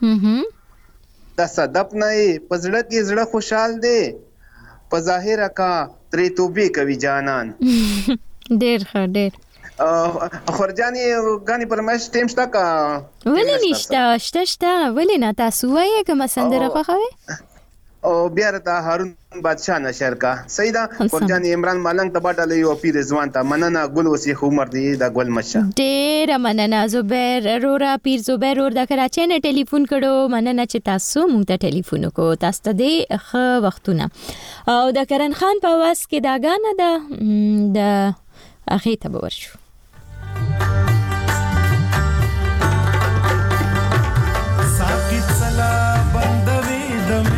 دا صدپ نه پزړه کې زړه خوشحال دی، په ظاهر کا ترې توبې کوي جانان. ډیر ښه. ډیر خورجاني غاني پرمش ټیم شته کا؟ ولې نشته؟ شته ولې نه؟ تاسو وایې کوم سندره خوښوي؟ او بیا رته هارون بادشاہ نشر کا سیدا خورجاني عمران مالنګ ته باټلې او پیر رضوان ته مننه. ګل وسی عمر دی دا ګل مشه. ډیر مننه زبیر رورا، پیر زبیر ور د کراچۍ نه ټلیفون کړو. مننه چې تاسو مونږ ته ټلیفون وکړو. تاسو ته د ښه وختونه. او د کرن خان په واس کې دا غانه د اخی ته ورشو. ساکت سلا بندوي د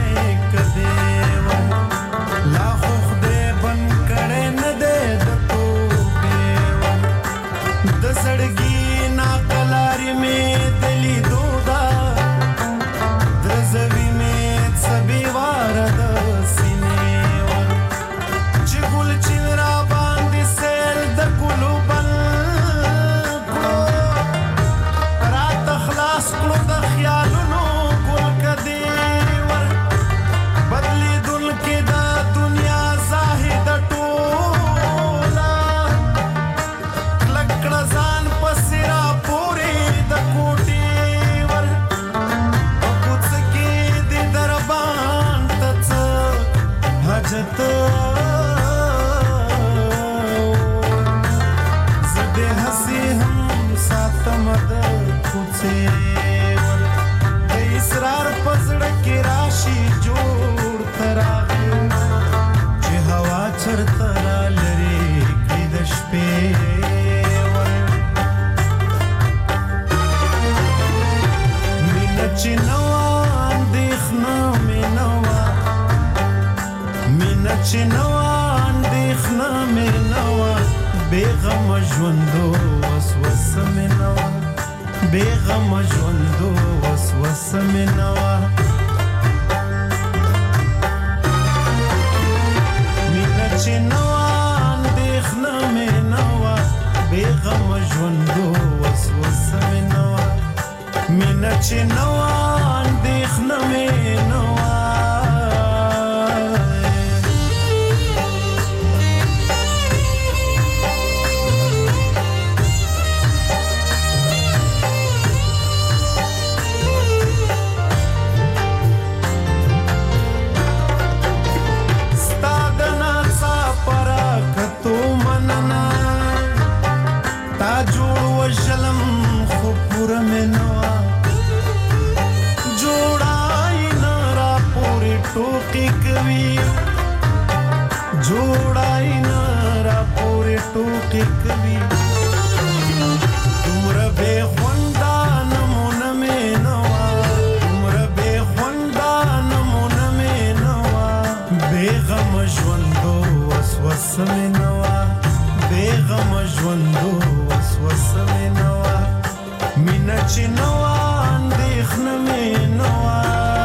مې نوا بیغم ژوندو وسوسه مې نوا مینا چې نوا اندېښنه مې نوا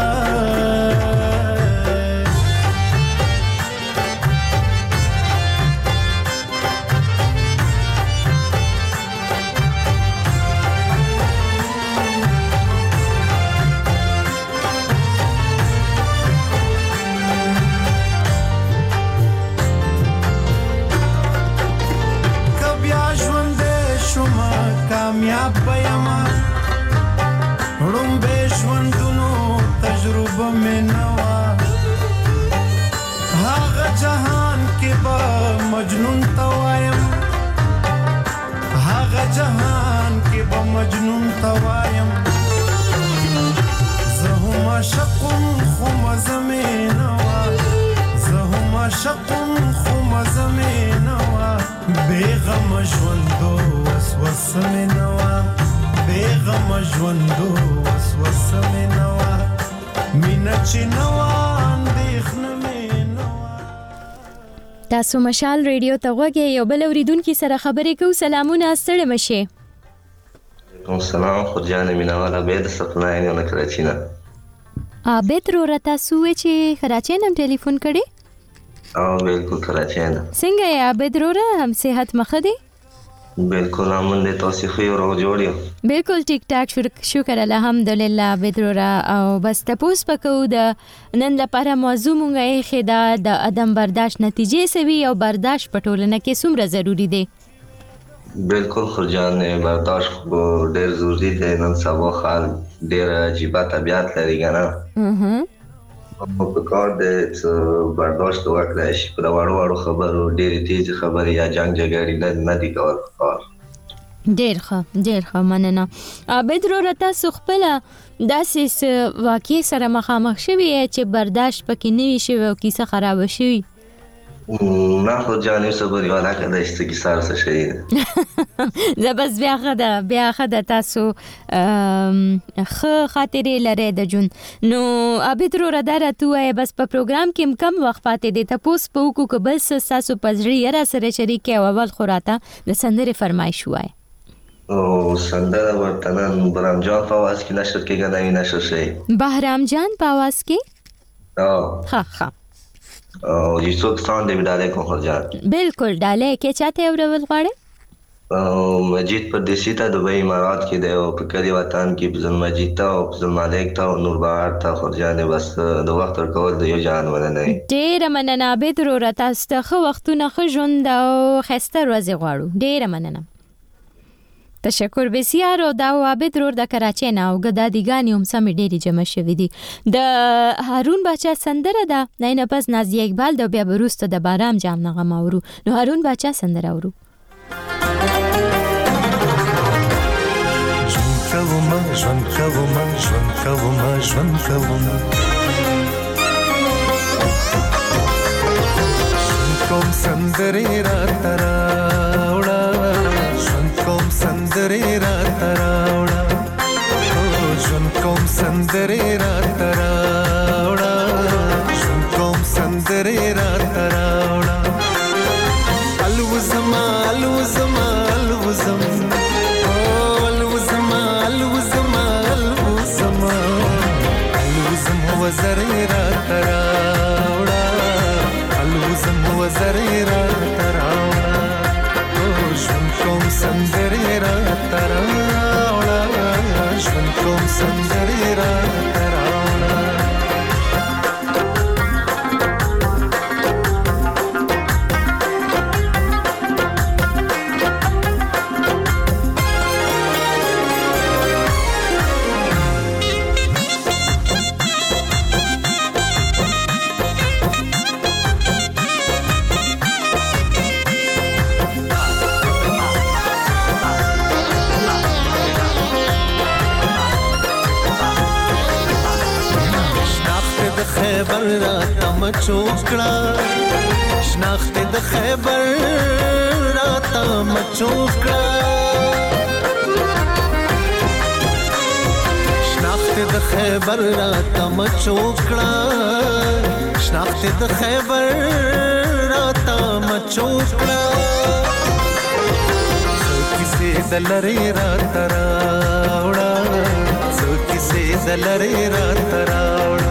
کامیاب بیما رومبه ژوندونو تجربه مې نوا هغه جهان کې به مجنون ته وایم هغه جهان کې به مجنون ته وایم زه هم عاشقم خو مزه مې نوا زه هم عاشقم خو مزه مې نوا بیغم ژوندو وسوسه مې نوا بیغم ژوندو وسوسه مې نوا مینا چې نوا اندېښنه مې نوا. تاسو مشال ریډیو ته غوږی یو بل اوریدونکي سره خبرې کوو. سلامونه ستړي مشه. وعلیکم السلام خورجان میناواله به د سپناین نه کراچی نه. عابد رو تاسو چې کراچی نن ټلیفون کړي؟ بالکل کراچی نه. څنګه یې عابد رو هم صحت مخه دی؟ بالکل امن دې تاسو خو یو راو جوړیو. بالکل ټیک ټاک شکر الحمدلله عابد رو او بس تاسو پکو د نن لپاره موضوع مونږه یې خدا د عدم برداشت نتیجې سوي او برداشت پټولنه کې څومره ضروری دی؟ بالکل خورجان برداشت ډېر ضروری دی. نن سبا خال ډېر عجیب طبيعت لري کنه. په کار د برداشت وکړای شي په وړو خبرو ډېرې تیز خبرې یا جنگ جګړې نه دي کول کار. ډېر ښه مننه. عابد رو تاسو خپل داسې واقع سره مخامخ شوي چې برداشت پکې نه وي شوی او کیسه خراب شوی؟ نه خو جانې صبري والا کده چې کی سار څه شي زبس بیا خدا تاسو خاطرې لري د جون نو عابد رو دره تو بس په پروګرام کې کم وخت پاتې دي تاسو په کو بل تاسو پزړی را سره شریک او اول خوراته د سندره فرمایش وای او سندره ورته نن بهرام جان په आवाज کې نشر کېږي نه نشر شي بهرام جان په आवाज کې ها او یوسف سان دې ډالې کوم خرجان بالکل ډالې کې چاته اورول غواړي مجید پردیسی ته دوبۍ امارات کې دی او په کلی وطن کې بزل مجید ته او بزل مالک ته او نور بهار ته خرجان بس د وخت ورکول د یو جان ولنه ډېر مننه عابد رو تاسو ته خو وختونه خو ژوند او خسته ورځې غواړو ډېر مننه تشکر بسیار او دا عابد رو د کراچۍ نه او ګدادیګانی هم سم ډېری جمع شوې دي د هارون باچا سندره ده نه پس نازیه اقبال د بیا بروسته د بارام جام نغمه اورو نو هارون باچا سندره اورو ژوند کوم سندرې را تراوړه کوم سندرې را تراوړه ژوند کوم سندرې را تراوړه ژوند کوم سندرې را تراوړه الوزما الوزما الوزم الوزما الوزما الوزما الوزم وزرې را تراوړه الوزم وزرې را تراوړه ژوند کوم سندرې را تراوړه ژوند کوم سندرې را تراوړه خیبر راته مچوکړه شناخت د خیبر راته مچوکړه شناخت د خیبر راته مچوکړه شناخت د خیبر راته راتا مچوکړه کیسه دلری رات راوړه کیسه دلری رات راوړه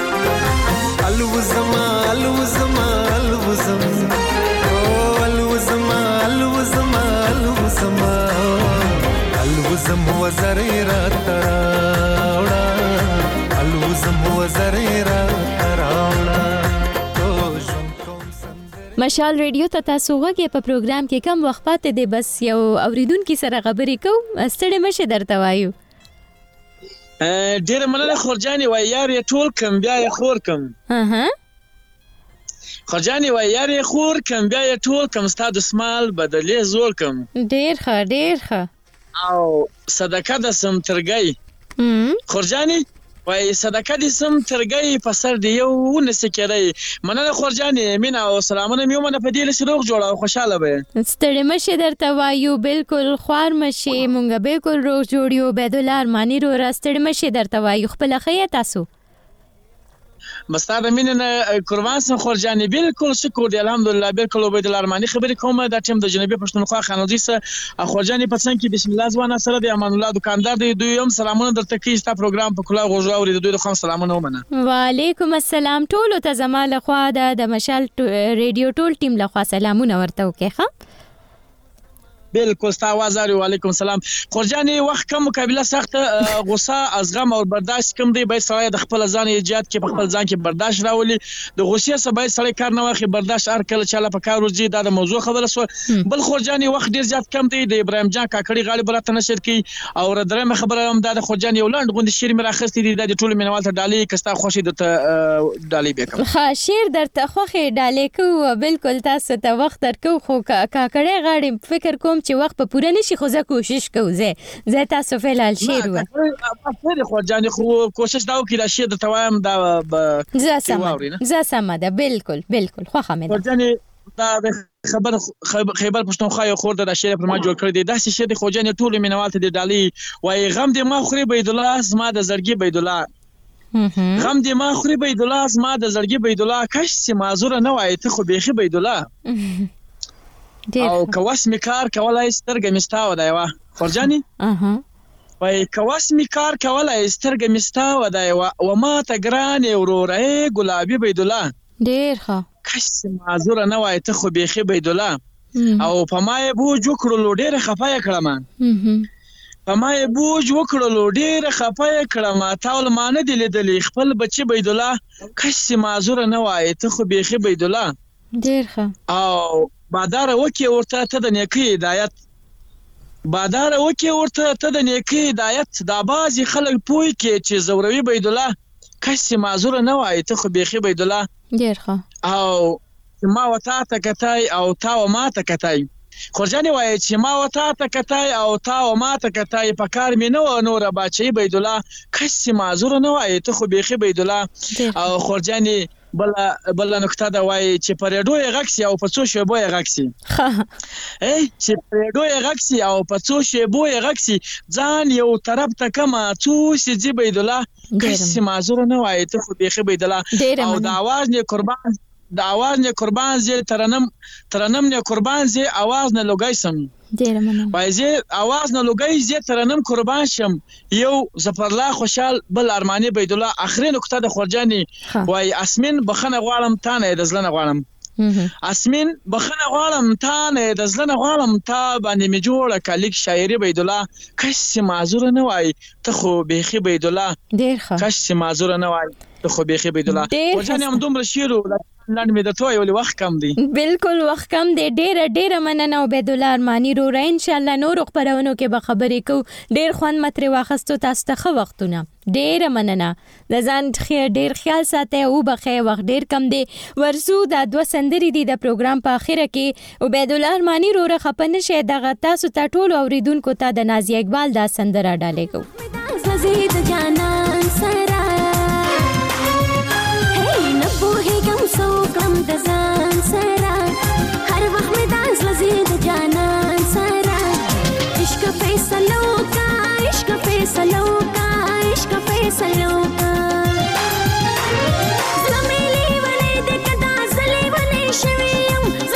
الوزما الوزما الوزم الوزما الوزما الوزما الوزم وزری رات راوړه الوزم وزری رات راوړه مشال ریډیو ته تاسو غږی په پروګرام کې کم وخت پاتې دی بس یو اوریدونکو سره خبرې کوم ستړي مشه درته وایو ډیر مننه خورجاني وای یار ټول کم بیا خور کم خورجاني وای یار خور کم بیا ټول کم ستاد اسمال بدلې زول کم ډیر ښه او صدقه د سم ترګي خورجاني وای صدقه دې سم ترګي په سر دی یو نسکري مننه خورجاني مینا او سلامونه میومنه په دې لسه روغ جوړه او خوشاله به ستړي مشه درته وایو بالکل خوار مشه مونږ بالکل روغ جوړیو بيدولار مانی رو راستړي مشه درته وایو خپل خیه تاسو مستعد مینه قربان سم خورجاني بالکل شکر دی الحمدلله بالکل عبید الرحمانی خبرې کومه د ټیم د جنوبي پښتونخوا خانودي سره خورجاني په څنګه کې بسم الله زوانه سره د امان الله دکاندار دی دوی هم سلامونه درته کوي ستا پروګرام په کلا غوږ اوري دوی خو سلامونه ومنه وعلیکم السلام ټول ته زماله خوا د مشال ریډیو ټول ټیم له خوا سلامونه ورته وکړه بالکل ستا आवाज اوري وعلیکم السلام خورجاني وخت کم مقابله سخت غصه از غم او برداشت کم دی به سړی د خپل ځان ایجاد کې په خپل ځان کې برداشت راولي د غصې سبا سړی کار نه واخی برداشت هر کله چاله په کار ورځي دا د موضوع خبره سو بل خورجاني وخت ډیر زیات کم دی د ابراهیم جان کاکړي غالب راته نشر کی او درېمه خبره هم دا د خورجاني ولاند غوندي شیر مې راخستې دي د ټولو مینوال ته ډالۍ کستا خوشي د ډالۍ به کوم ها شیر درته خوخه ډالۍ کو بالکل تاسو ته وخت درکو خو کاکړي غاړي فکر کوم چې وخت په پوره نشي خو زه کوشش کوم زه تاسو فعلال شیر و په خورجاني خو کوشش دا وکړه چې د توام دا زه سم ده بالکل خو خمه خورجاني دا خیبر پښتونخوا یو خور د شیر پر ما جوړ کړی دی دا شی د خورجاني ټول مینوال ته د ډالۍ وای غم دې ما خوري بيد الله زما د زړګي بيد الله غم دې ما خوري بيد الله زما د زړګي بيد الله کاش چې معذور نه وای ته خو بيخي بيد الله او کواس میکار کولای سترګې مستاو دی وا خورجاني وای کواس میکار کولای سترګې مستاو دی و ما ته ګران وروره ګلابي بيد الله ډیر ښه کاش معذور نه وای ته خو بيخي بيد الله او په ما بوج وکړلو ډیر خفای کړم په ما بوج وکړلو ډیر خفای کړم تاول مان دي لیدلې خپل بچي بيد الله کاش معذور نه وای ته خو بيخي بيد الله ډیر ښه او بادار وکي ورته ته د نیکی هدایت دا بازي خلک پوي کې چې زوروي بيد الله کس معذور نه وای ته خو بيخي بيد الله ډیر ښه او ما وتا ته کتای او تا و ما ته کتای خورجاني وای چې ما وتا ته کتای او تا و ما ته کتای په کار مې نور باچي بيد الله کس معذور نه وای ته خو بيخي بيد الله او خورجاني بل نقطه دا وای چې پرېډو یې غکسي او په څو شیبو یې غکسي چې پرېډو یې غکسي او په څو شیبو یې غکسي ځان یو طرف ته کما څو سي بيد الله کس معذور نه وای ته خو بيخي بيد الله او د आवाज نه قربان زه ترنم نه قربان زه आवाज نه لګایسم ډیر مننه وای زه आवाज نه لګای زه ترنم قربان شم یو زفرلا خوشال بل ارمانی بيد الله اخري نقطه د خورجاني وای اسمن بخنه غواړم تا نه د زلنه غواړم اسمن بخنه غواړم تا نه د زلنه غواړم تا باندې می جوړه کلیک شاعري بيد الله کاش معذور نه وای ته خو بيخي بيد الله ډیر ښه کاش معذور نه وای ته خو بيخي بيد الله خورجاني هم دومره شیرو لاندې مې د توي ولې وخت کم دی بالکل وخت کم دی ډیر مننه عبید الله ارمانی رو ان شاء الله نور خبرونو کې به خبرې کو ډیر خوان متري واخستو تاسو ته وختونه ډیر مننه د ځان ډیر خیال ساتي او بخې وخت ډیر کم دی ورسو د دوه سندري دی د پروګرام په اخره کې عبید الله ارمانی رو خپن شه دغه تاسو ته ټول اوریدونکو ته د نازي اقبال دا سندره ډالې کو زید جانان سره سو کم د ځان سره هر وخت مې داس لزید جانان سره عشق فیصلو کا عشق فیصلو کا عشق فیصلو کا زميلي ولې د کدا زلي ولې شویم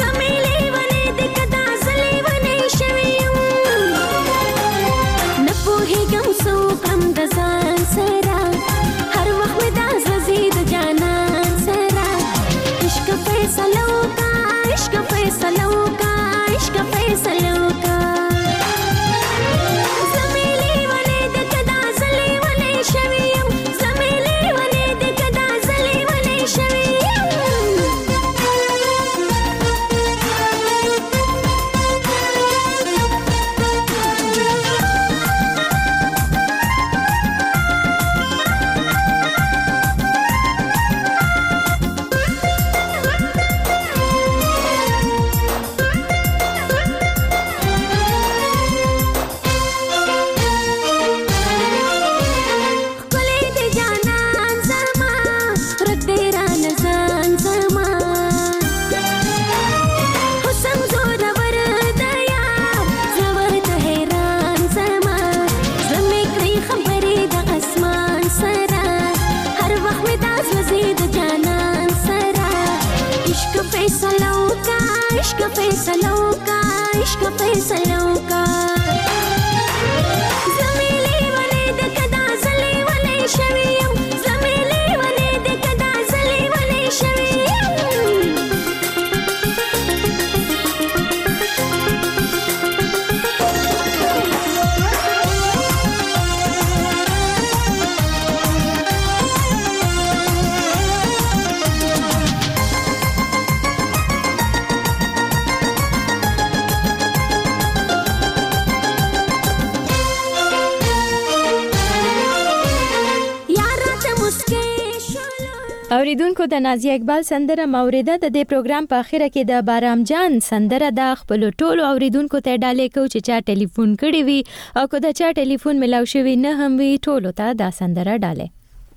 عشق فیصله وکړه زميلي ولې د کدا زلي ولې شوي یم زميلي ولې د کدا زلي ولې شوي اوریدونکو د نازیه اقبال سندره موریده د دې پروګرام په اخره کې د بارام جان سندره د خپل ټولو اوریدونکو ته ډالې کو چې چا ټلیفون کړی وي او کو د چا ټلیفون ملاو شوی نه هم وي ټولو ته دا سندره ډالې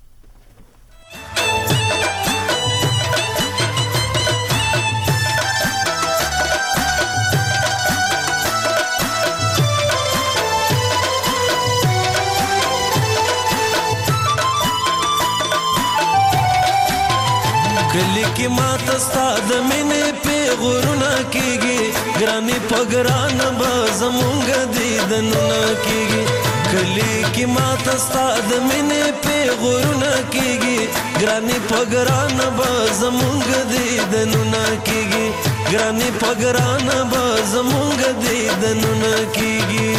کلی کی ماته ستاد مینې په غرونه کېږي ګرانې په ګران به زمونږ دیدنونه کېږي کلی کی ماته ستاد مینې په غرونه کېږي ګرانې په ګران به زمونږ دیدنونه کېږي ګرانې په ګران به زمونږ دیدنونه کېږي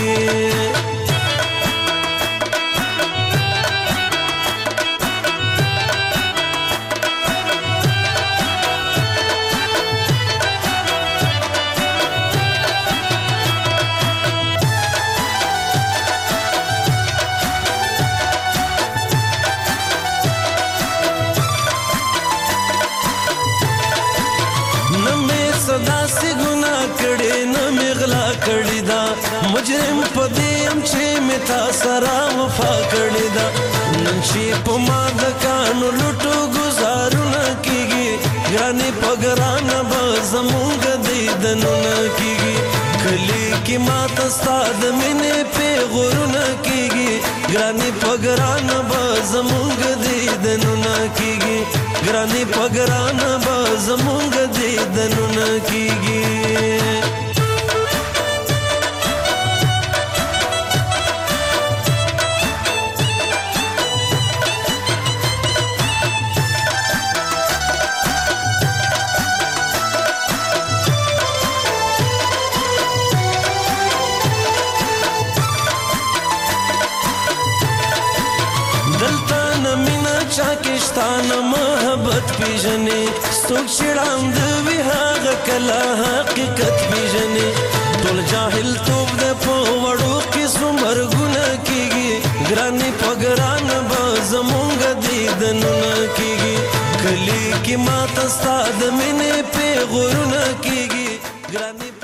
مجرم پدیم چې متا سره وفا کړی دا نن چې په ما د کانو لټو گزارونه کیږي ګرانې په ګرانه به زمونږ دیدنونه کیږي کلی کې ماته ستا د مینې په غرونه کیږي ګرانې په ګرانه به زمونږ دیدنونه کیږي ګرانې په ګرانه به زمونږ دیدنونه کیږي چاکشتانه محبت پیژنې څوک چې ړاند وي هغه کله حقیقت پیژنې ټول جاهل توب د په وړو قسم مرګونه کېږي ګرانې په ګرانه به زمونږ دیدنونه کېږي کلی کې ماته ستا د مینې په غرونه کېږي ګرانې